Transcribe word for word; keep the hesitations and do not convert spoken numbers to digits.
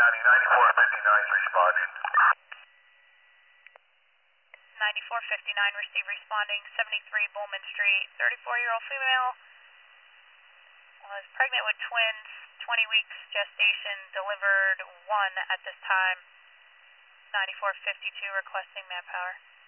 County, ninety-four fifty-nine is responding. ninety-four fifty-nine, receive responding, seventy-three Bowman Street, thirty-four-year-old female, was pregnant with twins, twenty weeks gestation, delivered one at this time, ninety-four fifty-two requesting manpower.